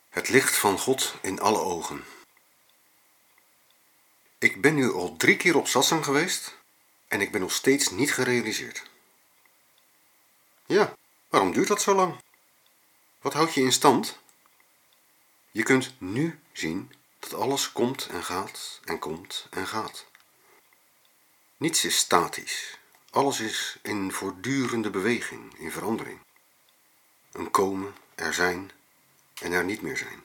Het licht van God in alle ogen. Ik ben nu al 3 keer op satsang geweest en ik ben nog steeds niet gerealiseerd. Ja, waarom duurt dat zo lang? Wat houdt je in stand? Je kunt nu zien dat alles komt en gaat en komt en gaat. Niets is statisch. Alles is in voortdurende beweging, in verandering. Een komen, er zijn en er niet meer zijn.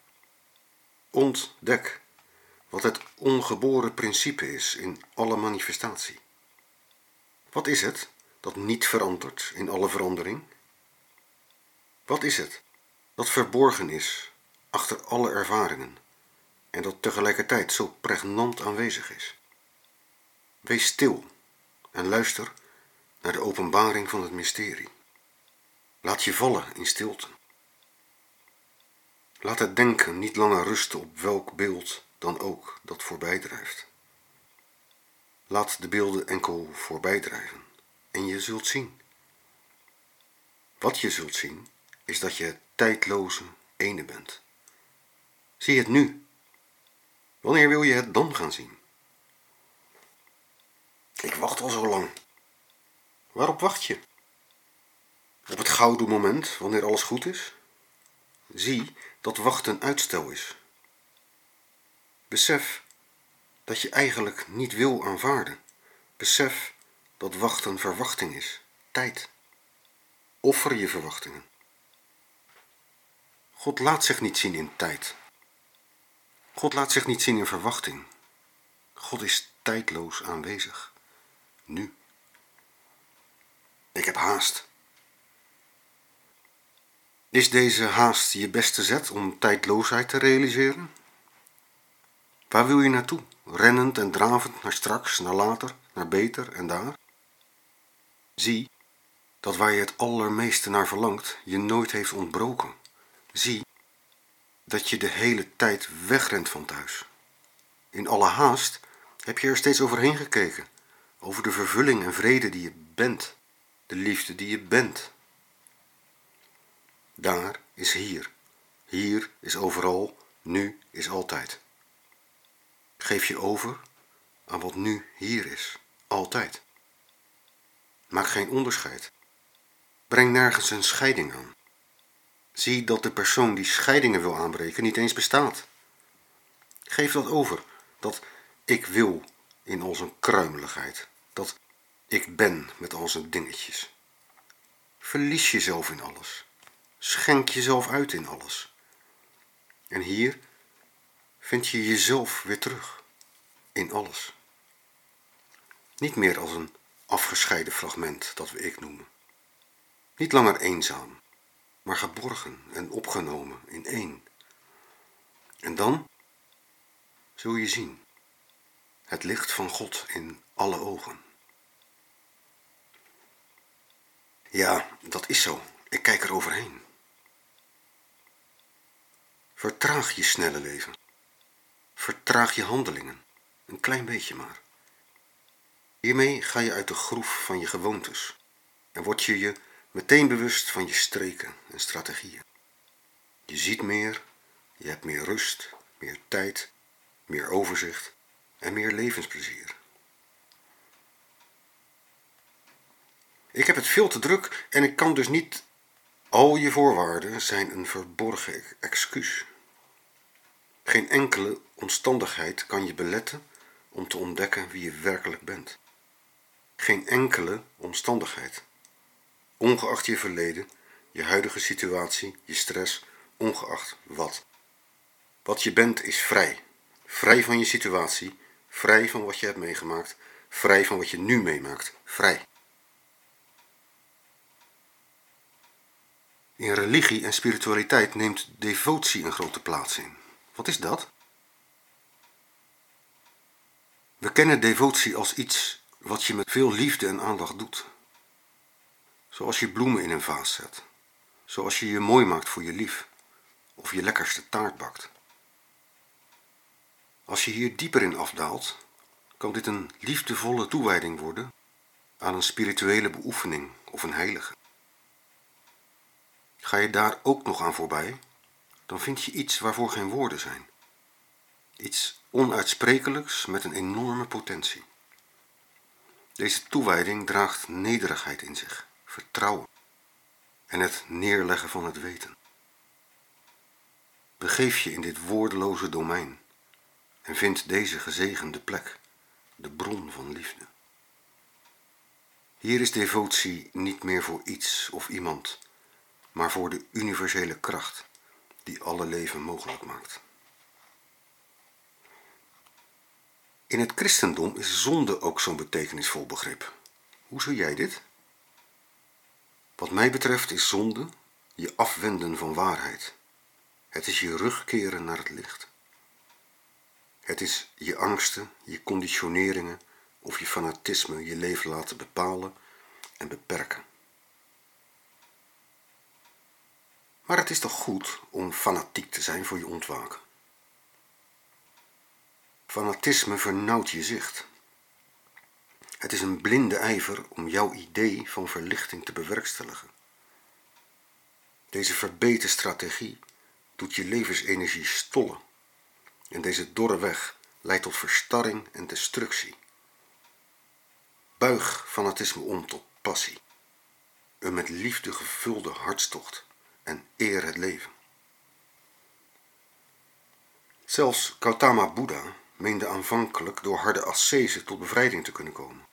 Ontdek wat het ongeboren principe is in alle manifestatie. Wat is het dat niet verandert in alle verandering? Wat is het dat verborgen is achter alle ervaringen en dat tegelijkertijd zo pregnant aanwezig is? Wees stil en luister naar de openbaring van het mysterie. Laat je vallen in stilte. Laat het denken niet langer rusten op welk beeld dan ook dat voorbijdrijft. Laat de beelden enkel voorbijdrijven en je zult zien. Wat je zult zien is dat je het tijdloze ene bent. Zie het nu. Wanneer wil je het dan gaan zien? Ik wacht al zo lang. Waarop wacht je? Op het gouden moment, wanneer alles goed is? Zie dat wachten uitstel is. Besef dat je eigenlijk niet wil aanvaarden. Besef dat wachten verwachting is, tijd. Offer je verwachtingen. God laat zich niet zien in tijd. God laat zich niet zien in verwachting. God is tijdloos aanwezig. Nu. Ik heb haast. Is deze haast je beste zet om tijdloosheid te realiseren? Waar wil je naartoe? Rennend en dravend naar straks, naar later, naar beter en daar? Zie dat waar je het allermeeste naar verlangt, je nooit heeft ontbroken. Zie dat je de hele tijd wegrent van thuis. In alle haast heb je er steeds overheen gekeken, over de vervulling en vrede die je bent, de liefde die je bent. Daar is hier. Hier is overal, nu is altijd. Geef je over aan wat nu hier is, altijd. Maak geen onderscheid. Breng nergens een scheiding aan. Zie dat de persoon die scheidingen wil aanbreken niet eens bestaat. Geef dat over, dat ik wil in al zijn kruimeligheid, dat ik ben met al zijn dingetjes. Verlies jezelf in alles. Schenk jezelf uit in alles. En hier vind je jezelf weer terug, in alles. Niet meer als een afgescheiden fragment dat we ik noemen. Niet langer eenzaam, maar geborgen en opgenomen in één. En dan zul je zien het licht van God in alle ogen. Ja, dat is zo. Ik kijk er overheen. Vertraag je snelle leven. Vertraag je handelingen. Een klein beetje maar. Hiermee ga je uit de groef van je gewoontes en word je je meteen bewust van je streken en strategieën. Je ziet meer, je hebt meer rust, meer tijd, meer overzicht en meer levensplezier. Ik heb het veel te druk en ik kan dus niet. Al je voorwaarden zijn een verborgen excuus. Geen enkele omstandigheid kan je beletten om te ontdekken wie je werkelijk bent. Geen enkele omstandigheid. Ongeacht je verleden, je huidige situatie, je stress, ongeacht wat. Wat je bent is vrij. Vrij van je situatie, vrij van wat je hebt meegemaakt, vrij van wat je nu meemaakt, vrij. In religie en spiritualiteit neemt devotie een grote plaats in. Wat is dat? We kennen devotie als iets wat je met veel liefde en aandacht doet. Zoals je bloemen in een vaas zet. Zoals je je mooi maakt voor je lief. Of je lekkerste taart bakt. Als je hier dieper in afdaalt, kan dit een liefdevolle toewijding worden aan een spirituele beoefening of een heilige. Ga je daar ook nog aan voorbij, dan vind je iets waarvoor geen woorden zijn. Iets onuitsprekelijks met een enorme potentie. Deze toewijding draagt nederigheid in zich, vertrouwen en het neerleggen van het weten. Begeef je in dit woordeloze domein en vind deze gezegende plek, de bron van liefde. Hier is devotie niet meer voor iets of iemand, maar voor de universele kracht die alle leven mogelijk maakt. In het christendom is zonde ook zo'n betekenisvol begrip. Hoe zie jij dit? Wat mij betreft is zonde je afwenden van waarheid. Het is je rugkeren naar het licht. Het is je angsten, je conditioneringen of je fanatisme je leven laten bepalen en beperken. Maar het is toch goed om fanatiek te zijn voor je ontwaken? Fanatisme vernauwt je zicht. Het is een blinde ijver om jouw idee van verlichting te bewerkstelligen. Deze verbeten strategie doet je levensenergie stollen. En deze dorre weg leidt tot verstarring en destructie. Buig fanatisme om tot passie. Een met liefde gevulde hartstocht en eer het leven. Zelfs Gautama Boeddha meende aanvankelijk door harde ascese tot bevrijding te kunnen komen.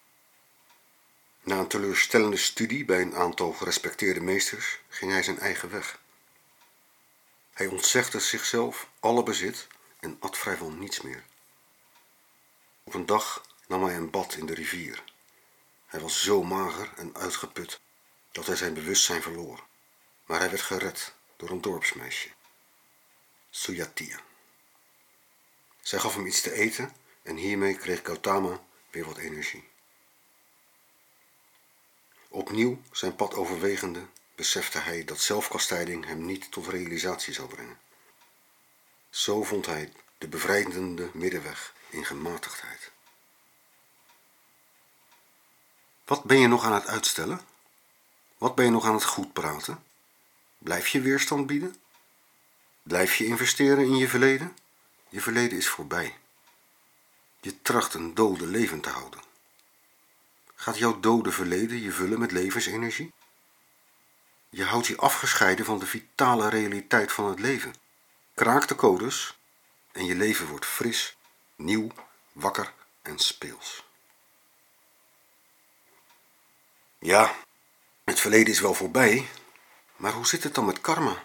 Na een teleurstellende studie bij een aantal gerespecteerde meesters ging hij zijn eigen weg. Hij ontzegde zichzelf alle bezit en at vrijwel niets meer. Op een dag nam hij een bad in de rivier. Hij was zo mager en uitgeput dat hij zijn bewustzijn verloor. Maar hij werd gered door een dorpsmeisje, Suyatiya. Zij gaf hem iets te eten en hiermee kreeg Gautama weer wat energie. Opnieuw zijn pad overwegende besefte hij dat zelfkastijding hem niet tot realisatie zou brengen. Zo vond hij de bevrijdende middenweg in gematigdheid. Wat ben je nog aan het uitstellen? Wat ben je nog aan het goed praten? Blijf je weerstand bieden? Blijf je investeren in je verleden? Je verleden is voorbij. Je tracht een dode levend te houden. Gaat jouw dode verleden je vullen met levensenergie? Je houdt je afgescheiden van de vitale realiteit van het leven. Kraak de codes en je leven wordt fris, nieuw, wakker en speels. Ja, het verleden is wel voorbij, maar hoe zit het dan met karma?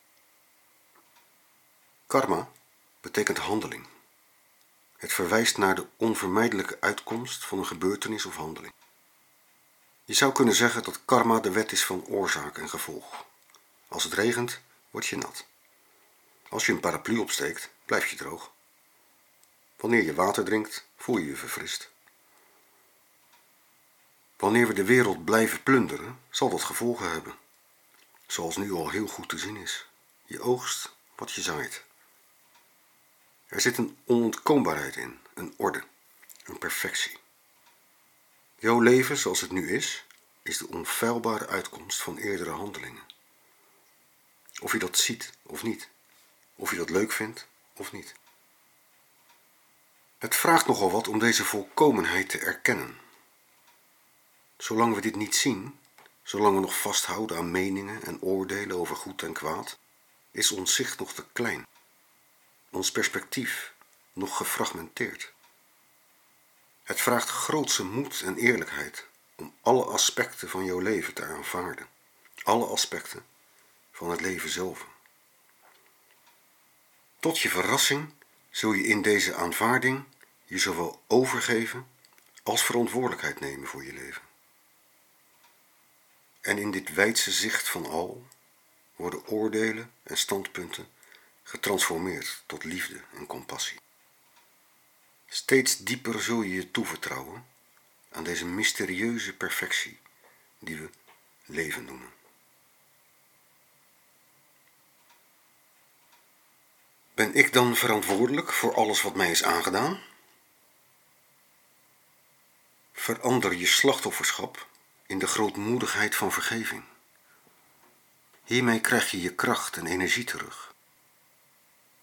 Karma betekent handeling. Het verwijst naar de onvermijdelijke uitkomst van een gebeurtenis of handeling. Je zou kunnen zeggen dat karma de wet is van oorzaak en gevolg. Als het regent, word je nat. Als je een paraplu opsteekt, blijf je droog. Wanneer je water drinkt, voel je je verfrist. Wanneer we de wereld blijven plunderen, zal dat gevolgen hebben. Zoals nu al heel goed te zien is. Je oogst wat je zaait. Er zit een onontkoombaarheid in, een orde, een perfectie. Jouw leven zoals het nu is de onfeilbare uitkomst van eerdere handelingen. Of je dat ziet of niet. Of je dat leuk vindt of niet. Het vraagt nogal wat om deze volkomenheid te erkennen. Zolang we dit niet zien, zolang we nog vasthouden aan meningen en oordelen over goed en kwaad, is ons zicht nog te klein. Ons perspectief nog gefragmenteerd. Het vraagt grootse moed en eerlijkheid om alle aspecten van jouw leven te aanvaarden. Alle aspecten van het leven zelf. Tot je verrassing zul je in deze aanvaarding je zowel overgeven als verantwoordelijkheid nemen voor je leven. En in dit wijdse zicht van al worden oordelen en standpunten getransformeerd tot liefde en compassie. Steeds dieper zul je je toevertrouwen aan deze mysterieuze perfectie die we leven noemen. Ben ik dan verantwoordelijk voor alles wat mij is aangedaan? Verander je slachtofferschap in de grootmoedigheid van vergeving. Hiermee krijg je je kracht en energie terug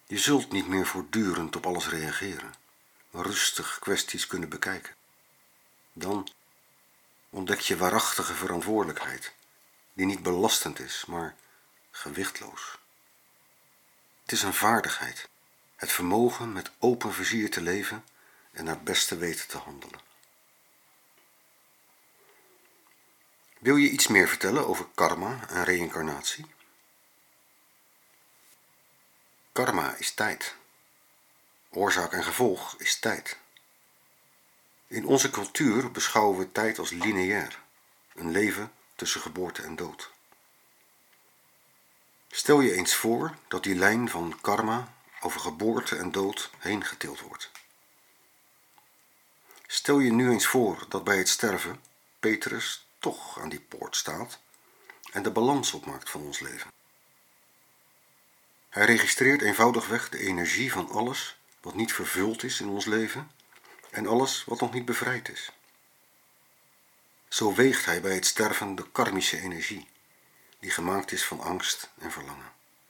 Je zult niet meer voortdurend op alles reageren, maar rustig kwesties kunnen bekijken. Dan ontdek je waarachtige verantwoordelijkheid, die niet belastend is, maar gewichtloos. Het is een vaardigheid, het vermogen met open vizier te leven en naar beste weten te handelen. Wil je iets meer vertellen over karma en reïncarnatie? Karma is tijd. Oorzaak en gevolg is tijd. In onze cultuur beschouwen we tijd als lineair, een leven tussen geboorte en dood. Stel je eens voor dat die lijn van karma over geboorte en dood heen getild wordt. Stel je nu eens voor dat bij het sterven Petrus toch aan die poort staat en de balans opmaakt van ons leven. Hij registreert eenvoudigweg de energie van alles wat niet vervuld is in ons leven en alles wat nog niet bevrijd is. Zo weegt hij bij het sterven de karmische energie, die gemaakt is van angst en verlangen.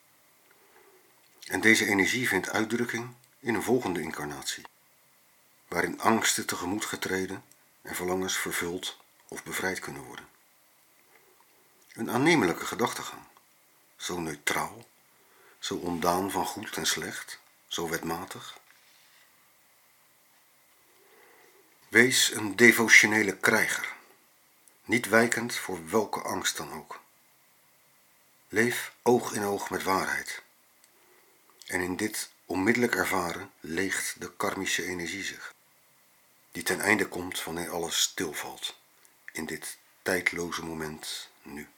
En deze energie vindt uitdrukking in een volgende incarnatie, waarin angsten tegemoet getreden en verlangens vervuld of bevrijd kunnen worden. Een aannemelijke gedachtegang, zo neutraal, zo ontdaan van goed en slecht, zo wetmatig. Wees een devotionele krijger, niet wijkend voor welke angst dan ook. Leef oog in oog met waarheid. En in dit onmiddellijk ervaren leegt de karmische energie zich, die ten einde komt wanneer alles stilvalt, in dit tijdloze moment nu.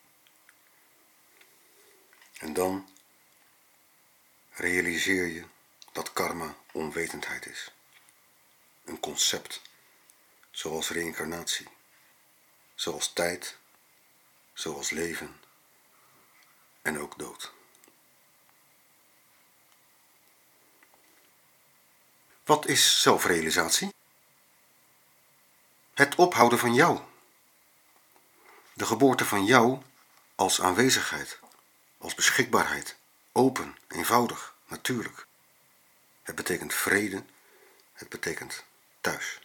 En dan realiseer je dat karma onwetendheid is. Een concept, zoals reïncarnatie, zoals tijd, zoals leven en ook dood. Wat is zelfrealisatie? Het ophouden van jou. De geboorte van jou als aanwezigheid, als beschikbaarheid, open, eenvoudig, natuurlijk. Het betekent vrede, het betekent thuis.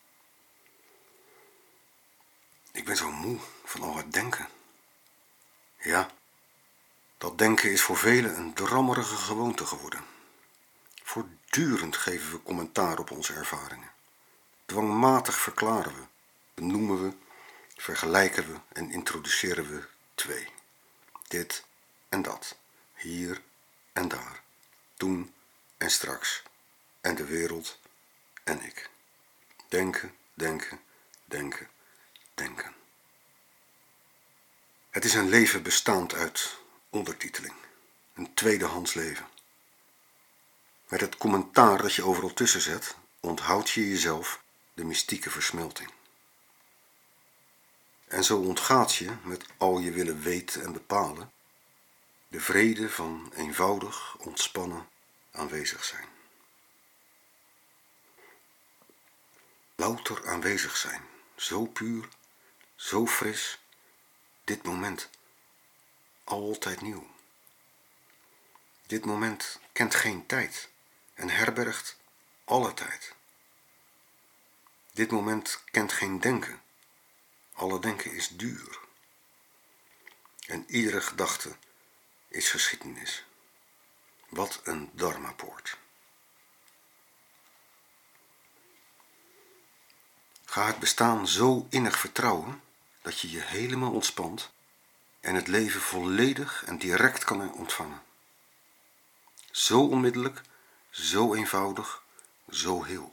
Ik ben zo moe van al het denken. Ja, dat denken is voor velen een drammerige gewoonte geworden. Voortdurend geven we commentaar op onze ervaringen. Dwangmatig verklaren we, benoemen we, vergelijken we en introduceren we twee. Dit en dat, hier en daar, toen en straks, en de wereld en ik. Denken, denken, denken, denken. Het is een leven bestaand uit ondertiteling, een tweedehands leven. Met het commentaar dat je overal tussen zet, onthoud je jezelf de mystieke versmelting. En zo ontgaat je met al je willen weten en bepalen de vrede van eenvoudig, ontspannen aanwezig zijn. Louter aanwezig zijn, zo puur, zo fris, dit moment, altijd nieuw. Dit moment kent geen tijd en herbergt alle tijd. Dit moment kent geen denken, alle denken is duur. En iedere gedachte is geschiedenis. Wat een dharmapoort. Ga het bestaan zo innig vertrouwen dat je je helemaal ontspant en het leven volledig en direct kan ontvangen. Zo onmiddellijk, zo eenvoudig, zo heel.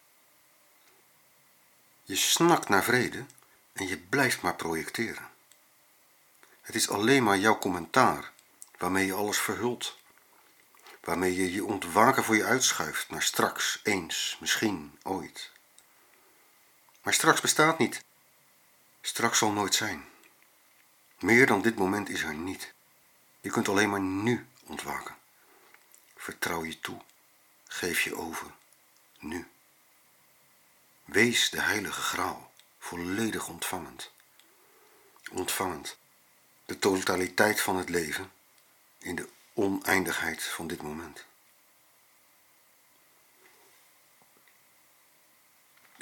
Je snakt naar vrede en je blijft maar projecteren. Het is alleen maar jouw commentaar waarmee je alles verhult. Waarmee je je ontwaken voor je uitschuift naar straks, eens, misschien, ooit. Maar straks bestaat niet. Straks zal nooit zijn. Meer dan dit moment is er niet. Je kunt alleen maar nu ontwaken. Vertrouw je toe. Geef je over. Nu. Wees de heilige graal, volledig ontvangend. Ontvangend. De totaliteit van het leven in de oneindigheid van dit moment.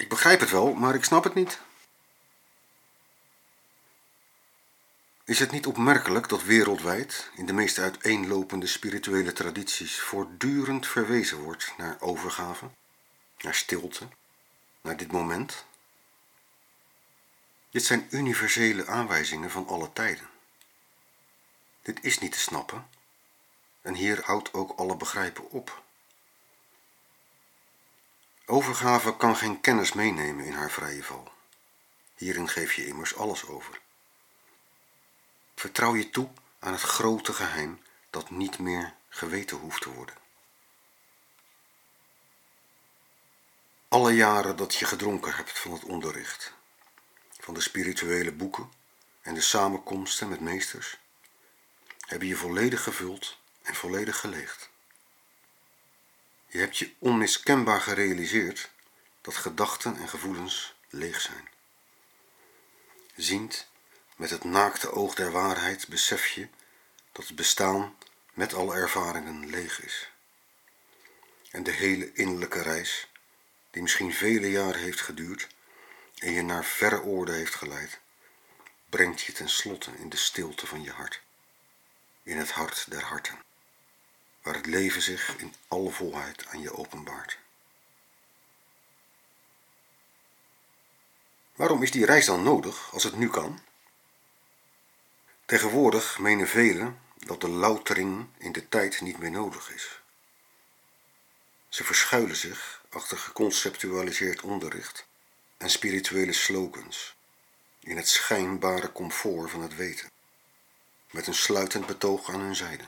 Ik begrijp het wel, maar ik snap het niet. Is het niet opmerkelijk dat wereldwijd, in de meest uiteenlopende spirituele tradities, voortdurend verwezen wordt naar overgave, naar stilte, naar dit moment? Dit zijn universele aanwijzingen van alle tijden. Dit is niet te snappen en hier houdt ook alle begrijpen op. Overgave kan geen kennis meenemen in haar vrije val. Hierin geef je immers alles over. Vertrouw je toe aan het grote geheim dat niet meer geweten hoeft te worden. Alle jaren dat je gedronken hebt van het onderricht, van de spirituele boeken en de samenkomsten met meesters, hebben je volledig gevuld en volledig geleegd. Je hebt je onmiskenbaar gerealiseerd dat gedachten en gevoelens leeg zijn. Ziend met het naakte oog der waarheid besef je dat het bestaan met alle ervaringen leeg is. En de hele innerlijke reis, die misschien vele jaren heeft geduurd en je naar verre oorden heeft geleid, brengt je tenslotte in de stilte van je hart, in het hart der harten, waar het leven zich in alle volheid aan je openbaart. Waarom is die reis dan nodig als het nu kan? Tegenwoordig menen velen dat de loutering in de tijd niet meer nodig is. Ze verschuilen zich achter geconceptualiseerd onderricht en spirituele slogans in het schijnbare comfort van het weten, met een sluitend betoog aan hun zijde.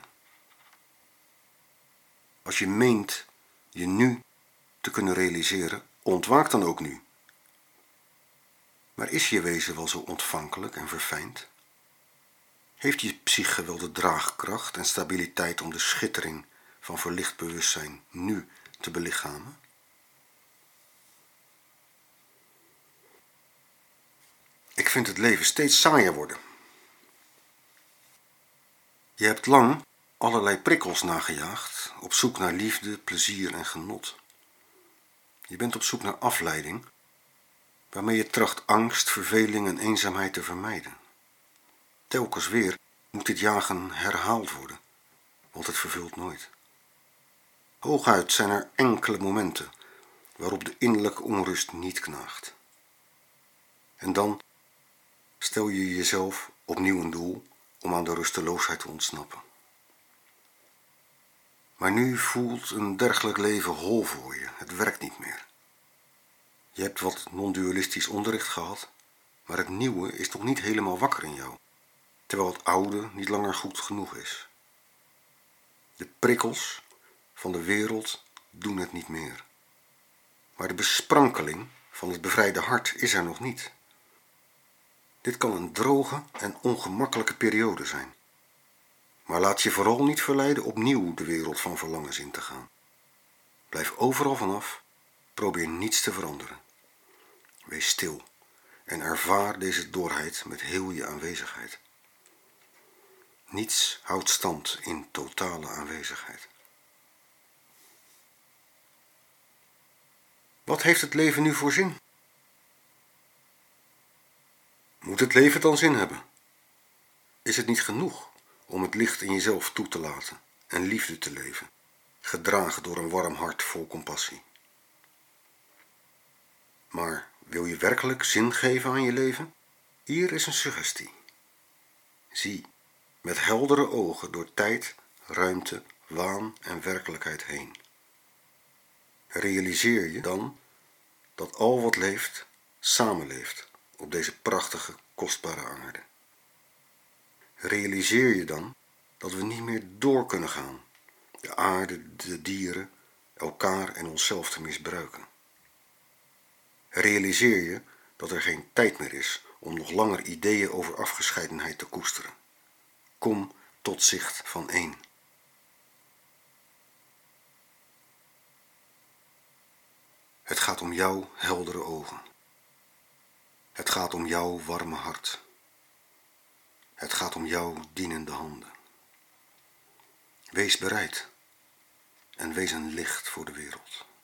Als je meent je nu te kunnen realiseren, ontwaak dan ook nu. Maar is je wezen wel zo ontvankelijk en verfijnd? Heeft je psyche wel de draagkracht en stabiliteit om de schittering van verlicht bewustzijn nu te belichamen? Ik vind het leven steeds saaier worden. Je hebt lang allerlei prikkels nagejaagd, op zoek naar liefde, plezier en genot. Je bent op zoek naar afleiding, waarmee je tracht angst, verveling en eenzaamheid te vermijden. Telkens weer moet dit jagen herhaald worden, want het vervult nooit. Hooguit zijn er enkele momenten waarop de innerlijke onrust niet knaagt. En dan stel je jezelf opnieuw een doel om aan de rusteloosheid te ontsnappen. Maar nu voelt een dergelijk leven hol voor je, het werkt niet meer. Je hebt wat non-dualistisch onderricht gehad, maar het nieuwe is nog niet helemaal wakker in jou, terwijl het oude niet langer goed genoeg is. De prikkels van de wereld doen het niet meer. Maar de besprankeling van het bevrijde hart is er nog niet. Dit kan een droge en ongemakkelijke periode zijn. Maar laat je vooral niet verleiden opnieuw de wereld van verlangens in te gaan. Blijf overal vanaf, probeer niets te veranderen. Wees stil en ervaar deze dorheid met heel je aanwezigheid. Niets houdt stand in totale aanwezigheid. Wat heeft het leven nu voor zin? Moet het leven dan zin hebben? Is het niet genoeg om het licht in jezelf toe te laten en liefde te leven, gedragen door een warm hart vol compassie? Maar wil je werkelijk zin geven aan je leven? Hier is een suggestie. Zie met heldere ogen door tijd, ruimte, waan en werkelijkheid heen. Realiseer je dan dat al wat leeft, samenleeft op deze prachtige, kostbare aarde. Realiseer je dan dat we niet meer door kunnen gaan, de aarde, de dieren, elkaar en onszelf te misbruiken. Realiseer je dat er geen tijd meer is om nog langer ideeën over afgescheidenheid te koesteren. Kom tot zicht van één. Het gaat om jouw heldere ogen. Het gaat om jouw warme hart. Het gaat om jouw dienende handen. Wees bereid en wees een licht voor de wereld.